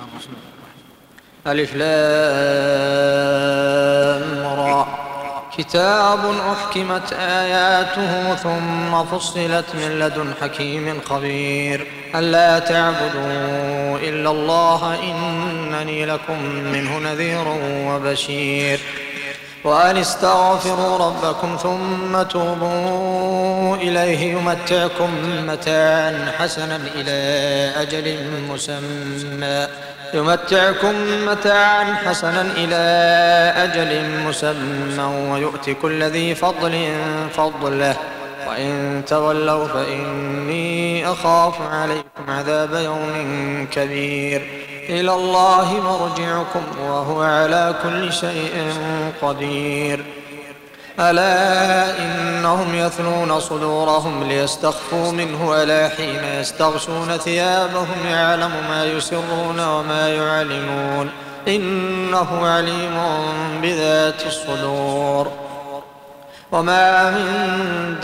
ألف لام را كتاب أحكمت آياته ثم فصلت من لدن حكيم خبير ألا تعبدوا إلا الله إنني لكم منه نذير وبشير وأن استغفروا ربكم ثم توبوا إليه يمتعكم متاعا حسنا إلى أجل مسمى ويؤتي كل ذي فضل فضله وإن تولوا فإني أخاف عليكم عذاب يوم كبير إلى الله مرجعكم وهو على كل شيء قدير ألا إنهم يثنون صدورهم ليستخفوا منه ألا حين يستغشون ثيابهم يعلم ما يسرون وما يعلنون إنه عليم بذات الصدور وما من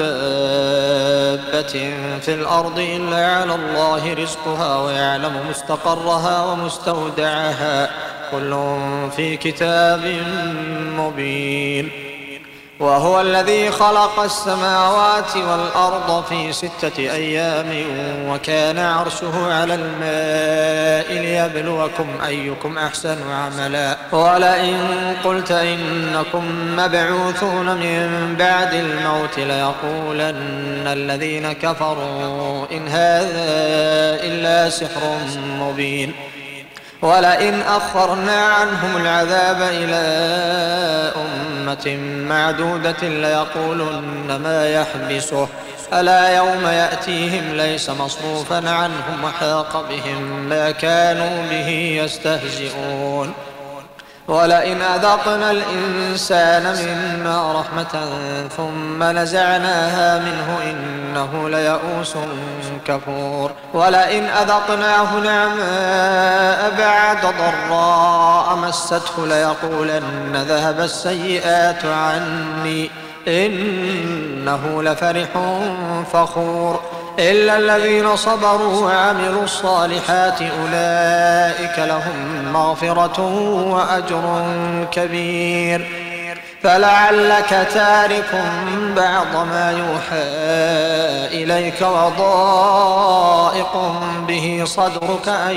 دابة في الأرض إلا على الله رزقها ويعلم مستقرها ومستودعها كل في كتاب مبين وهو الذي خلق السماوات والأرض في 6 أيام وكان عرشه على الماء ليبلوكم أيكم أحسن عملا ولئن قلت إنكم مبعوثون من بعد الموت ليقولن الذين كفروا إن هذا إلا سحر مبين ولئن أخرنا عنهم العذاب إلى أمة معدودة ليقولن ما يحبسه ألا يوم يأتيهم ليس مصروفا عنهم وحاق بهم ما كانوا به يستهزئون ولئن أذقنا الإنسان منا رحمة ثم نزعناها منه إنه ليئوس كفور ولئن أذقناه نعماء بعد ضراء مسته ليقولن ذهب السيئات عني إنه لفرح فخور إلا الذين صبروا وعملوا الصالحات أولئك لهم مغفرة وأجر كبير فلعلك تارك بعض ما يوحى إليك وضائق به صدرك أن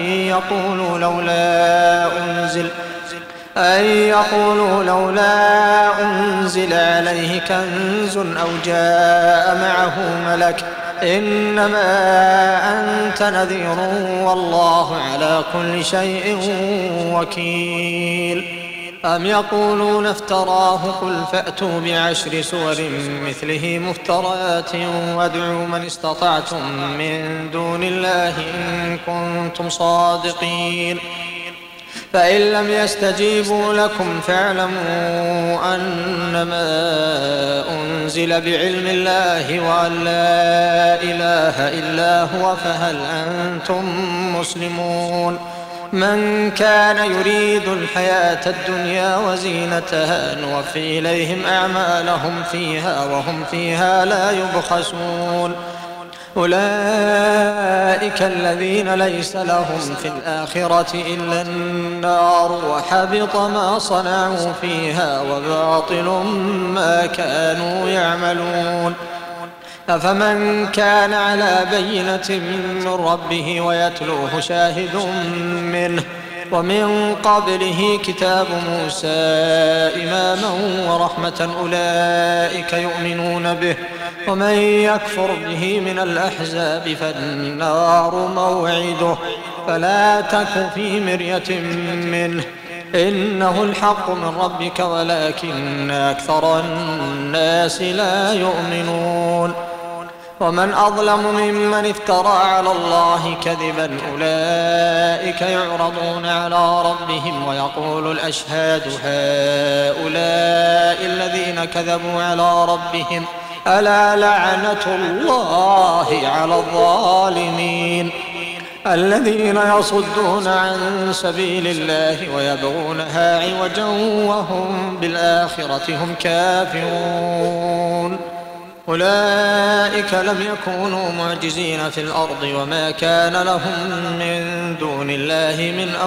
يقولوا لولا أنزل عليه كنز أو جاء معه ملك إنما أنت نذير والله على كل شيء وكيل أم يقولون افتراه قل فأتوا ب10 سور مثله مفتريات وادعوا من استطعتم من دون الله إن كنتم صادقين فإن لم يستجيبوا لكم فاعلموا أنما أنزل بعلم الله وأن لا إله إلا هو فهل أنتم مسلمون من كان يريد الحياة الدنيا وزينتها نوفي إليهم أعمالهم فيها وهم فيها لا يبخسون أولئك الذين ليس لهم في الآخرة إلا النار وحبط ما صنعوا فيها وباطل ما كانوا يعملون أفمن كان على بينة من ربه ويتلوه شاهد منه ومن قبله كتاب موسى إماما ورحمة أولئك يؤمنون به ومن يكفر به من الأحزاب فالنار موعده فلا تك في مرية منه إنه الحق من ربك ولكن أكثر الناس لا يؤمنون ومن أظلم ممن افترى على الله كذبا أولئك يعرضون على ربهم ويقول الأشهاد هؤلاء الذين كذبوا على ربهم ألا لعنة الله على الظالمين الذين يصدون عن سبيل الله ويبغونها عوجا وهم بالآخرة هم كافرون أولئك لم يكونوا معجزين في الأرض وما كان لهم من دون الله من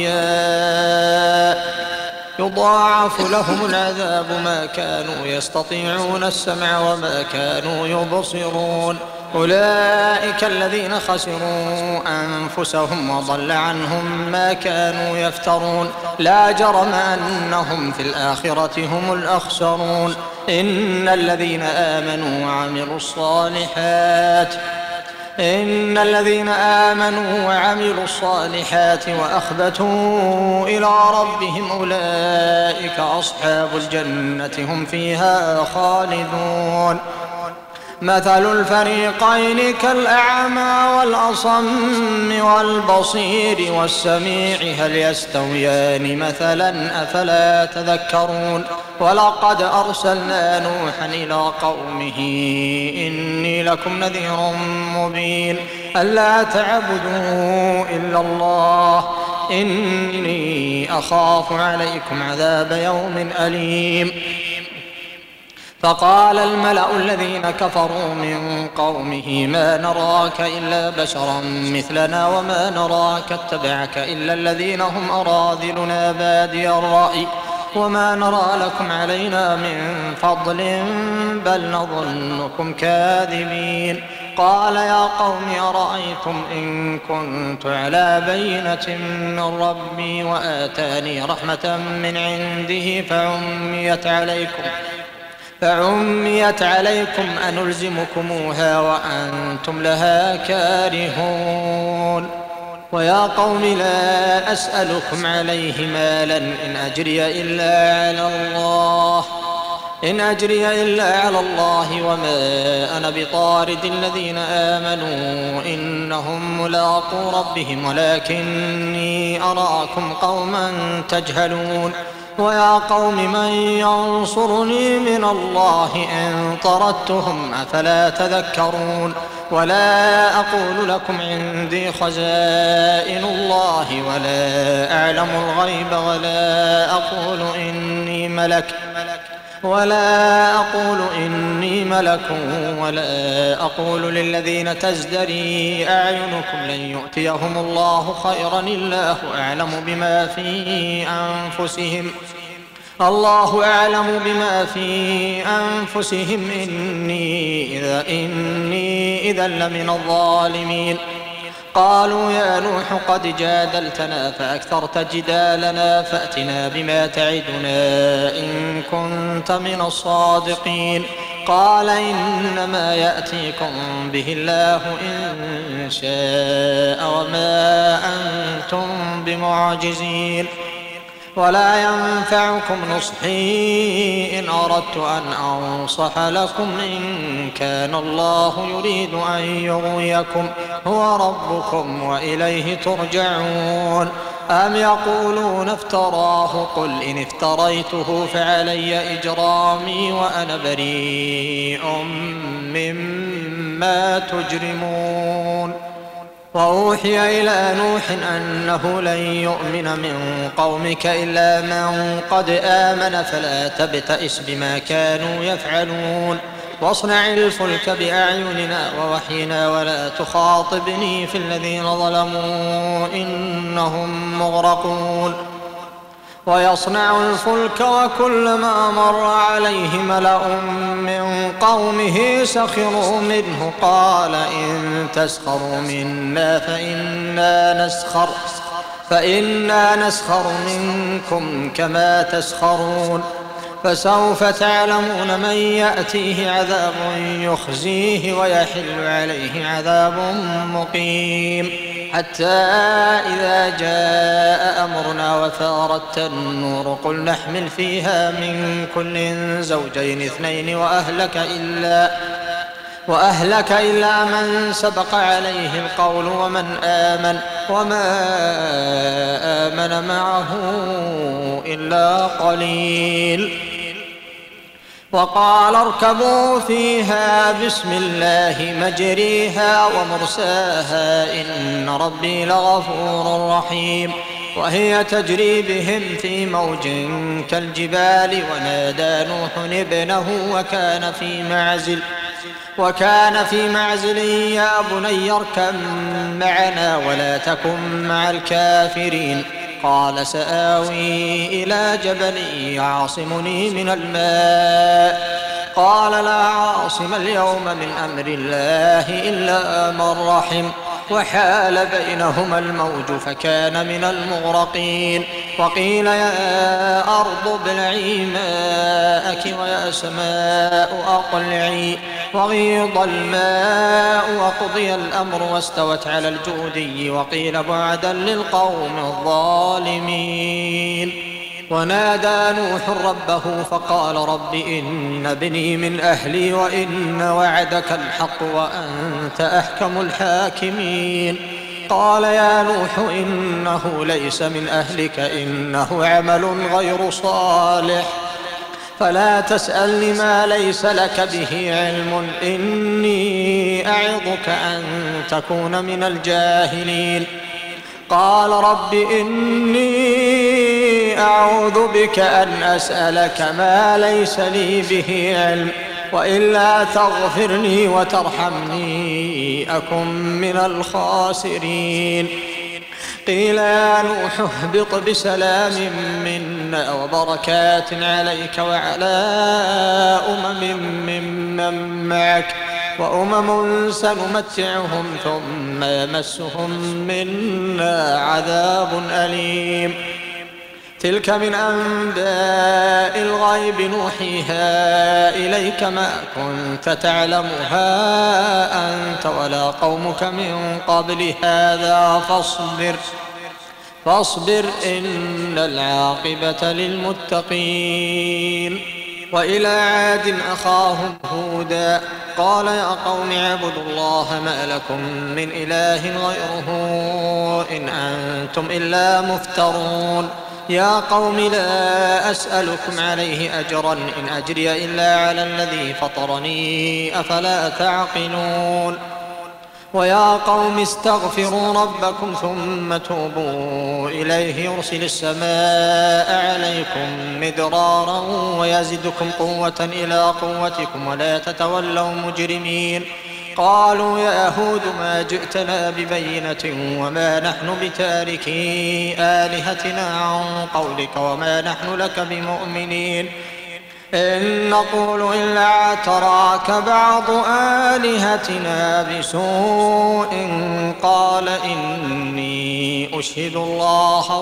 أولياء يضاعف لهم العذاب ما كانوا يستطيعون السمع وما كانوا يبصرون أولئك الذين خسروا أنفسهم وضل عنهم ما كانوا يفترون لا جرم أنهم في الآخرة هم الأخسرون إن الذين آمنوا وعملوا الصالحات وأخبتوا إلى ربهم أولئك أصحاب الجنة هم فيها خالدون مثل الفريقين كالأعمى والأصم والبصير والسميع هل يستويان مثلا أفلا تذكرون ولقد أرسلنا نوحا إلى قومه إني لكم نذير مبين ألا تعبدوا إلا الله إني أخاف عليكم عذاب يوم أليم فقال الملأ الذين كفروا من قومه ما نراك إلا بشرا مثلنا وما نراك اتبعك إلا الذين هم أراذلنا بادي الرأي وما نرى لكم علينا من فضل بل نظنكم كاذبين قال يا قوم أرأيتم إن كنت على بينة من ربي وآتاني رحمة من عنده فعميت عليكم أنلزمكموها وأنتم لها كارهون ويا قوم لا أسألكم عليه مالا إن أجري إلا على الله وما أنا بطارد الذين آمنوا إنهم ملاقو ربهم ولكني أراكم قوما تجهلون ويا قوم من ينصرني من الله إن طردتهم أفلا تذكرون ولا أقول لكم عندي خزائن الله ولا أعلم الغيب ولا أقول إني ملك ولا أقول للذين تزدري أعينكم لن يؤتيهم الله خيرا الله أعلم بما في أنفسهم إني إذا لمن الظالمين قالوا يا نوح قد جادلتنا فأكثرت جدالنا فأتنا بما تعدنا إن كنت من الصادقين قال إنما يأتيكم به الله إن شاء وما أنتم بمعجزين ولا ينفعكم نصحي إن أردت أن أنصح لكم إن كان الله يريد أن يغويكم هو ربكم وإليه ترجعون أم يقولون افتراه قل إن افتريته فعلي إجرامي وأنا بريء مما تجرمون وأوحي إلى نوح أنه لن يؤمن من قومك إلا من قد آمن فلا تبتئس بما كانوا يفعلون واصنع الفلك بأعيننا ووحينا ولا تخاطبني في الذين ظلموا إنهم مغرقون ويصنع الفلك وكلما مر عليه ملأ من قومه سخروا منه قال إن تسخروا منا فإنا نسخر منكم كما تسخرون فسوف تعلمون من يأتيه عذاب يخزيه ويحل عليه عذاب مقيم حتى إذا جاء أمرنا وفارت النور قل نحمل فيها من كل زوجين اثنين وأهلك إلا من سبق عليه القول وما آمن معه إلا قليل وقال اركبوا فيها بسم الله مجريها ومرساها إن ربي لغفور رحيم وهي تجري بهم في موج كالجبال ونادى نوح ابنه وكان في معزل وكان في معزل يا بني اركب معنا ولا تكن مع الكافرين قال سآوي إلى جبل يعصمني من الماء قال لا عاصم اليوم من أمر الله إلا من رحم وحال بينهما الموج فكان من المغرقين وقيل يا أرض ابلعي ماءك ويا سماء أقلعي وغيض الماء وقضي الأمر واستوت على الجودي وقيل بعدا للقوم الظالمين ونادى نوح ربه فقال رب إن ابني من أهلي وإن وعدك الحق وأنت أحكم الحاكمين قال يا نوح إنه ليس من أهلك إنه عمل غير صالح فلا تسألني ما ليس لك به علم إني أعظك أن تكون من الجاهلين قال رب إني أعوذ بك أن أسألك ما ليس لي به علم وإلا تغفر لي وترحمني أكن من الخاسرين قيل يا نوح اهبط بسلام منا وبركات عليك وعلى ممن معك وأمم سنمتعهم ثم يمسهم منا عذاب أليم تلك من أنباء الغيب نوحيها إليك ما كنت تعلمها أنت ولا قومك من قبل هذا فاصبر إن العاقبة للمتقين وإلى عاد أخاهم هودا قال يا قوم اعبدوا الله ما لكم من إله غيره إن أنتم إلا مفترون يا قوم لا أسألكم عليه أجرا إن أجري إلا على الذي فطرني أفلا تعقلون ويا قوم استغفروا ربكم ثم توبوا إليه يرسل السماء عليكم مدرارا ويزدكم قوة إلى قوتكم ولا تتولوا مجرمين قالوا يا هود ما جئتنا ببينة وما نحن بتاركي آلهتنا عن قولك وما نحن لك بمؤمنين إن نقول إلا اعتراك بعض آلهتنا بسوء قال إني أشهد الله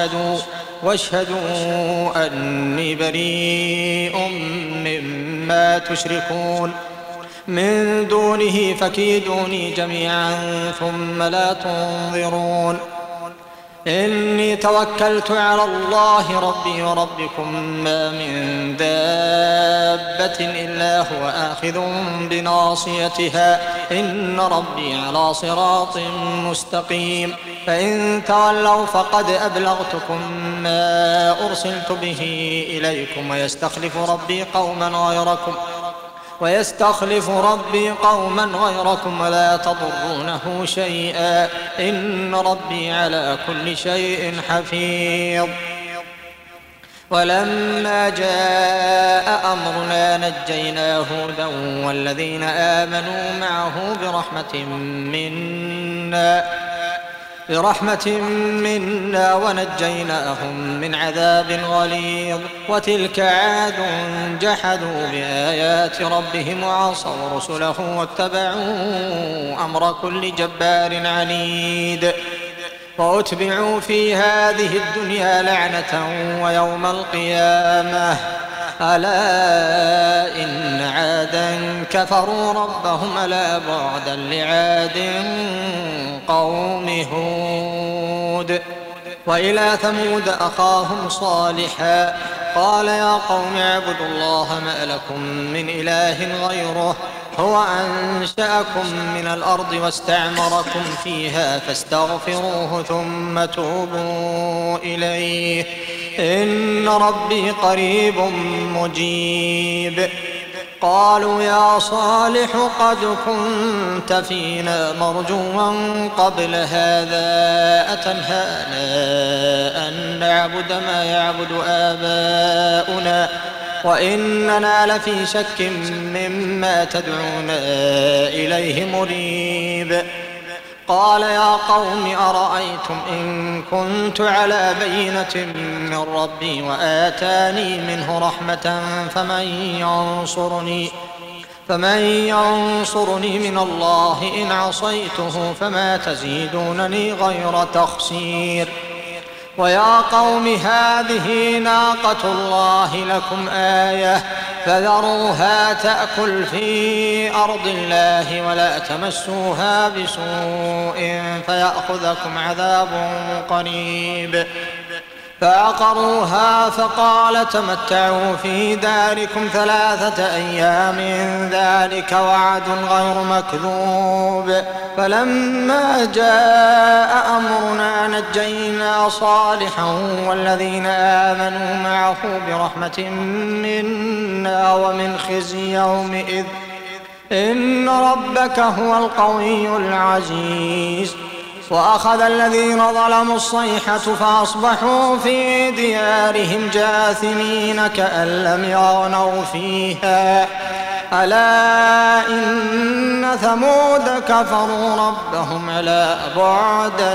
واشهدوا أني بريء مما تشركون من دونه فكيدوني جميعا ثم لا تنظرون إني توكلت على الله ربي وربكم ما من دابة إلا هو آخذ بناصيتها إن ربي على صراط مستقيم فإن تولوا فقد أبلغتكم ما أرسلت به إليكم ويستخلف ربي قوما غيركم ولا تضرونه شيئا إن ربي على كل شيء حفيظ ولما جاء أمرنا نجينا هودا والذين آمنوا معه برحمة منا ونجيناهم من عذاب غليظ وتلك عاد جحدوا بآيات ربهم وعصوا رسله واتبعوا أمر كل جبار عنيد وأتبعوا في هذه الدنيا لعنة ويوم القيامة ألا إن عادا كفروا ربهم ألا بعدا لعاد قوم هود وإلى ثمود أخاهم صالحا قال يا قوم اعبدوا الله ما لكم من إله غيره هو أنشأكم من الأرض واستعمركم فيها فاستغفروه ثم توبوا إليه إن ربي قريب مجيب قالوا يا صالح قد كنت فينا مرجوا قبل هذا أتنهانا أن نعبد ما يعبد آباؤنا وإننا لفي شك مما تدعونا إليه مريب. قال يا قوم أرأيتم إن كنت على بينة من ربي وآتاني منه رحمة فمن ينصرني من الله إن عصيته فما تزيدونني غير تخسير. ويا قوم هذه ناقة الله لكم آية فذروها تأكل في أرض الله ولا تمسوها بسوء فيأخذكم عذاب قريب. فعقروها فقال تمتعوا في داركم 3 أيام ذلك وعد غير مكذوب. فلما جاء أمرنا نجينا صالحا والذين آمنوا معه برحمة منا ومن خزي يومئذ إن ربك هو القوي العزيز. وأخذ الذين ظلموا الصيحة فأصبحوا في ديارهم جاثمين كأن لم يغنوا فيها ألا إن ثمود كفروا ربهم ألا بعدا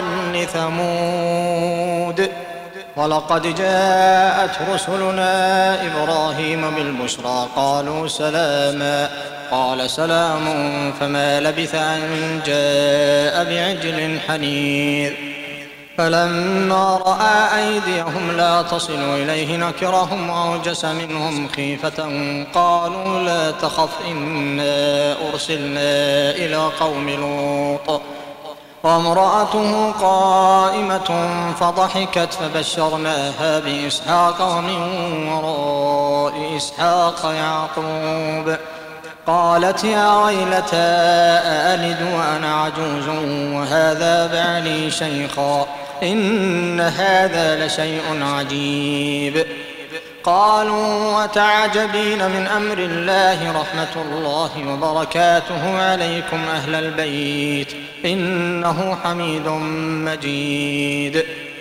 لثمود. ولقد جاءت رسلنا إبراهيم بالبشرى قالوا سلاما قال سلام فما لبث أن جاء بعجل حنيذ. فلما رأى أيديهم لا تصل إليه نكرهم وأوجس منهم خيفة قالوا لا تخف إنا أرسلنا إلى قوم لوط وامرأته قائمة فضحكت فبشرناها بإسحاق ومن وراء إسحاق يعقوب. قالت يا ويلتى أألد وأنا عجوز وهذا بعلي شيخا إن هذا لشيء عجيب. قالوا وتعجبين من أمر الله رحمة الله وبركاته عليكم أهل البيت إنه حميد مجيد.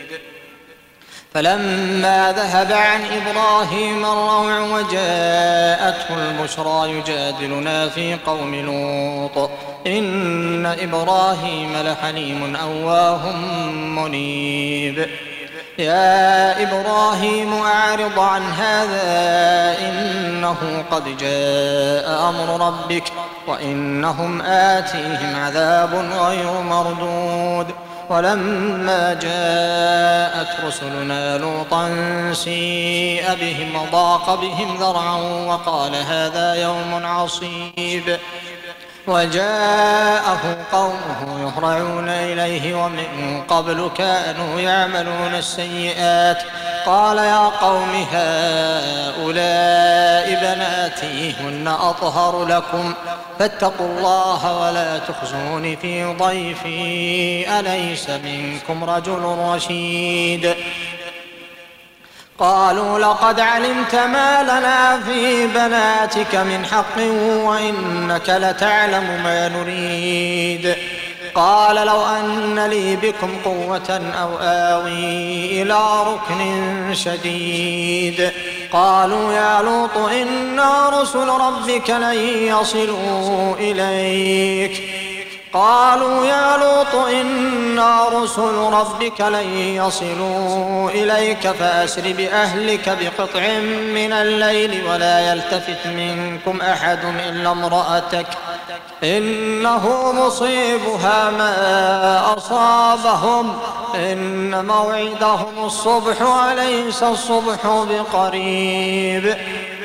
فلما ذهب عن إبراهيم الروع وجاءته البشرى يجادلنا في قوم لوط إن إبراهيم لحليم أواه منيب. يا إبراهيم أعرض عن هذا إنه قد جاء أمر ربك وإنهم آتيهم عذاب غير مردود. ولما جاءت رسلنا لوطا سيء بهم وضاق بهم ذرعا وقال هذا يوم عصيب. وجاءه قومه يهرعون إليه ومن قبل كانوا يعملون السيئات قال يا قوم هؤلاء بناتي هن أطهر لكم فاتقوا الله ولا تخزوني في ضيفي أليس منكم رجل رشيد. قالوا لقد علمت ما لنا في بناتك من حق وإنك لتعلم ما نريد. قال لو أن لي بكم قوة أو آوي إلى ركن شديد. قالوا يا لوط إنا رسل ربك لن يصلوا إليك فأسر بأهلك بقطع من الليل ولا يلتفت منكم أحد إلا امرأتك إنه مصيبها ما أصابهم إن موعدهم الصبح أليس الصبح بقريب.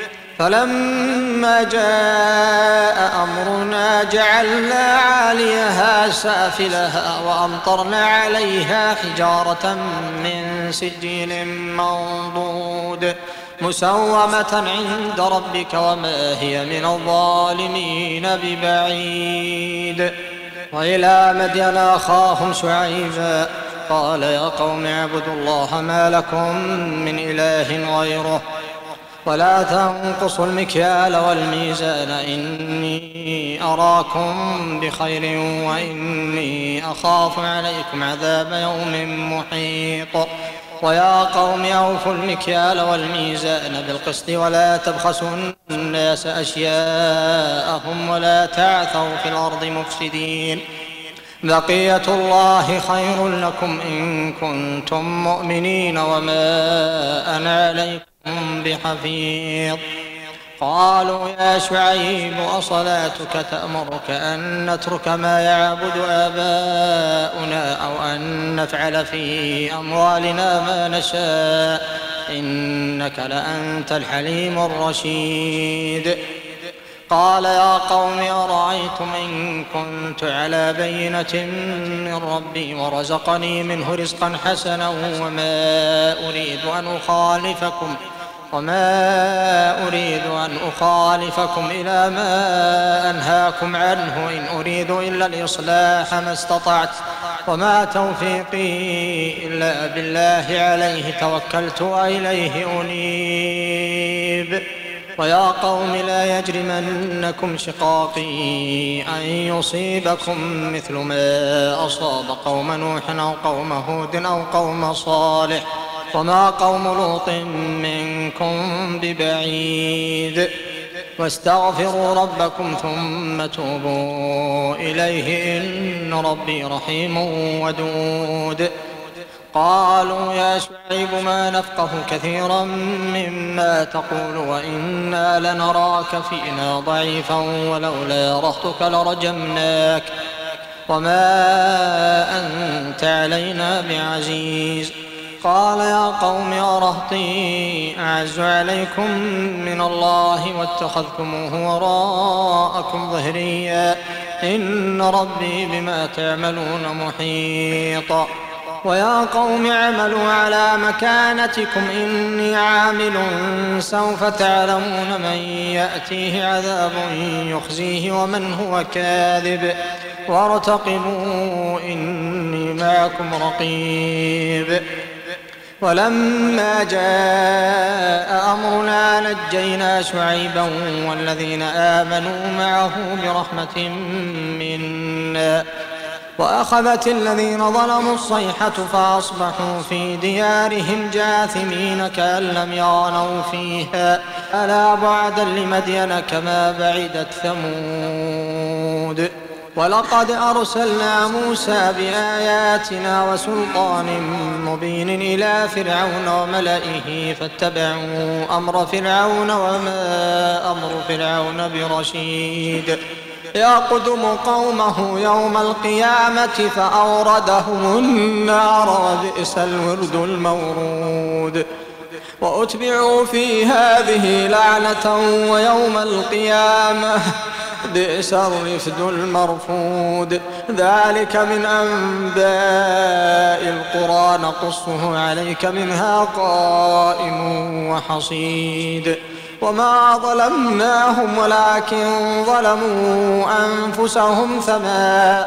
فلما جاء أمرنا جعلنا عاليها سافلها وأمطرنا عليها حجارة من سجيل منضود مسومة عند ربك وما هي من الظالمين ببعيد. وإلى مدين أخاهم شعيبا قال يا قوم اعبدوا الله ما لكم من إله غيره ولا تنقصوا المكيال والميزان إني أراكم بخير وإني أخاف عليكم عذاب يوم محيط. ويا قوم أوفوا المكيال والميزان بالقسط ولا تبخسوا الناس أشياءهم ولا تعثوا في الأرض مفسدين بقية الله خير لكم إن كنتم مؤمنين وما أنا عليكم بحفيظ قالوا يا شعيب أصلاتك تأمرك أن نترك ما يعبد آباؤنا أو أن نفعل في أموالنا ما نشاء إنك لأنت الحليم الرشيد قال يا قوم أرأيتم إن كنت على بينة من ربي ورزقني منه رزقا حسنا وما أريد أن أخالفكم إلى ما أنهاكم عنه إن أريد إلا الإصلاح ما استطعت وما توفيقي إلا بالله عليه توكلت وإليه أنيب ويا قوم لا يجرمنكم شقاقي أن يصيبكم مثل ما أصاب قوم نوح أو قوم هود أو قوم صالح وما قوم لوط منكم ببعيد واستغفروا ربكم ثم توبوا إليه إن ربي رحيم ودود قالوا يا شعيب ما نفقه كثيرا مما تقول وإنا لنراك فينا ضعيفا ولولا رهطك لرجمناك وما أنت علينا بعزيز قال يا قوم أرهطي أعز عليكم من الله واتخذتموه وراءكم ظهريا إن ربي بما تعملون محيط ويا قوم اعملوا على مكانتكم إني عامل سوف تعلمون من يأتيه عذاب يخزيه ومن هو كاذب وارتقبوا إني معكم رقيب ولما جاء أمرنا نجينا شعيبا والذين آمنوا معه برحمة منا وأخذت الذين ظلموا الصيحة فأصبحوا في ديارهم جاثمين كأن لم يغنوا فيها ألا بعدا لمدين كما بعدت ثمود ولقد أرسلنا موسى بآياتنا وسلطان مبين إلى فرعون وملئه فاتبعوا أمر فرعون وما أمر فرعون برشيد يقدم قومه يوم القيامة فأوردهم النار وبئس الورد المورود وأتبعوا في هذه لعنة ويوم القيامة بئس الرفد المرفود ذلك من أنباء القرى نقصه عليك منها قائم وحصيد وما ظلمناهم ولكن ظلموا أنفسهم فما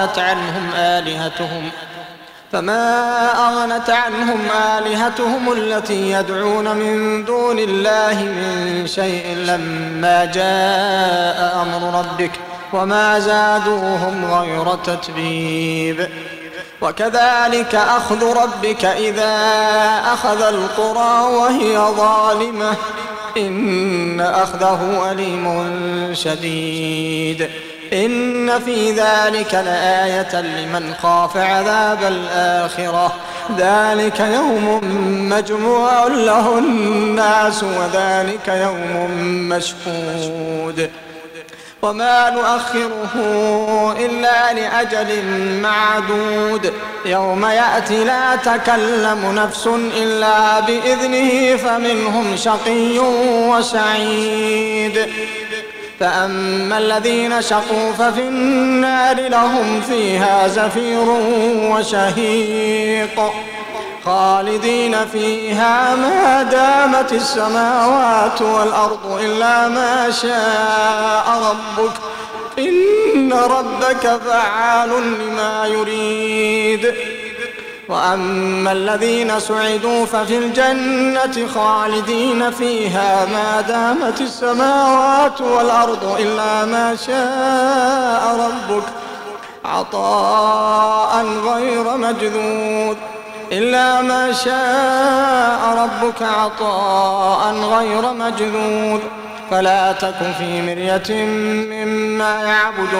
أغنت عنهم آلهتهم التي يدعون من دون الله من شيء لما جاء أمر ربك وما زادوهم غير تتبيب وكذلك أخذ ربك إذا أخذ القرى وهي ظالمة إن أخذه أليم شديد إن في ذلك لآية لمن خاف عذاب الآخرة ذلك يوم مجموع له الناس وذلك يوم مشهود وما نؤخره إلا لأجل معدود يوم يأتي لا تكلم نفس إلا بإذنه فمنهم شقي وسعيد فأما الذين شقوا ففي النار لهم فيها زفير وشهيق خالدين فيها ما دامت السماوات والأرض إلا ما شاء ربك إن ربك فعال لما يريد وأما الذين سعدوا ففي الجنة خالدين فيها ما دامت السماوات والأرض إلا ما شاء ربك عطاء غير مجذوذ إلا ما شاء ربك عطاء غير مجذوذ فلا تك في مرية مما يعبد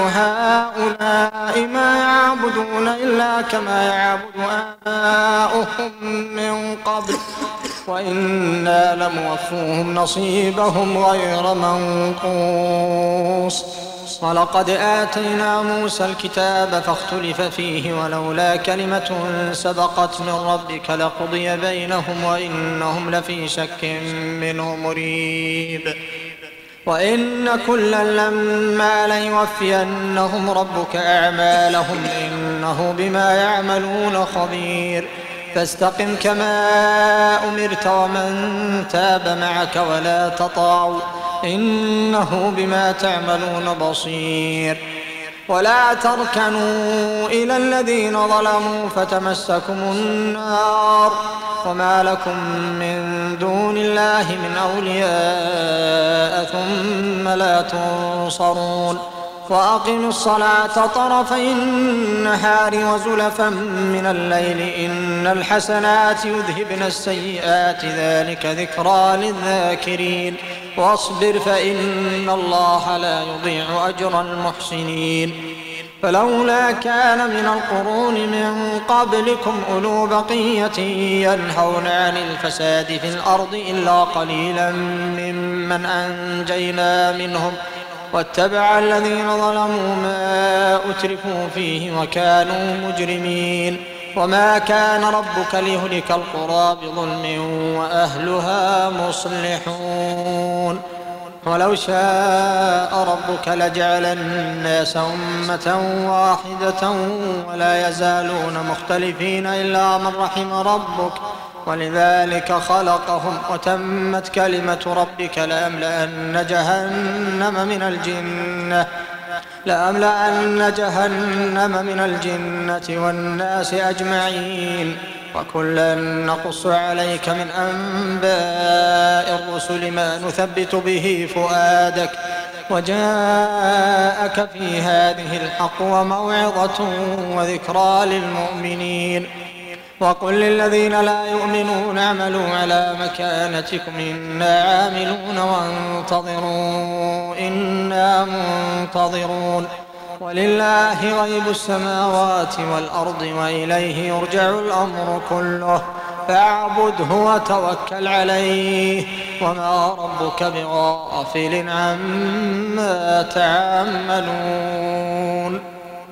هؤلاء ما يعبدون إلا كما يعبد آباؤهم من قبل وإنا لموفوهم نصيبهم غير منقوص ولقد آتينا موسى الكتاب فاختلف فيه ولولا كلمة سبقت من ربك لقضي بينهم وإنهم لفي شك منه مريب وإن كلا لما ليوفينهم ربك أعمالهم إنه بما يعملون خبير فاستقم كما أمرت ومن تاب معك ولا تطغوا إنه بما تعملون بصير ولا تركنوا إلى الذين ظلموا فتمسكم النار وما لكم من دون الله من أولياء ثم لا تنصرون وأقموا الصلاة طرفي النهار وزلفا من الليل إن الحسنات يذهبن السيئات ذلك ذكرى للذاكرين واصبر فإن الله لا يضيع أجر المحسنين فلولا كان من القرون من قبلكم أولو بقية ينهون عن الفساد في الأرض إلا قليلا ممن أنجينا منهم واتبع الذين ظلموا ما أترفوا فيه وكانوا مجرمين وما كان ربك ليهلك القرى بظلم وأهلها مصلحون ولو شاء ربك لجعل الناس أمة واحدة ولا يزالون مختلفين إلا من رحم ربك ولذلك خلقهم وتمت كلمة ربك لأملأن جهنم من الجنة والناس أجمعين وكلا نقص عليك من أنباء الرسل ما نثبت به فؤادك وجاءك في هذه الحق وموعظة وذكرى للمؤمنين وقل للذين لا يؤمنون اعملوا على مكانتكم إنا عاملون وانتظروا إنا منتظرون ولله غيب السماوات والأرض وإليه يرجع الأمر كله فاعبده وتوكل عليه وما ربك بغافل عما تعملون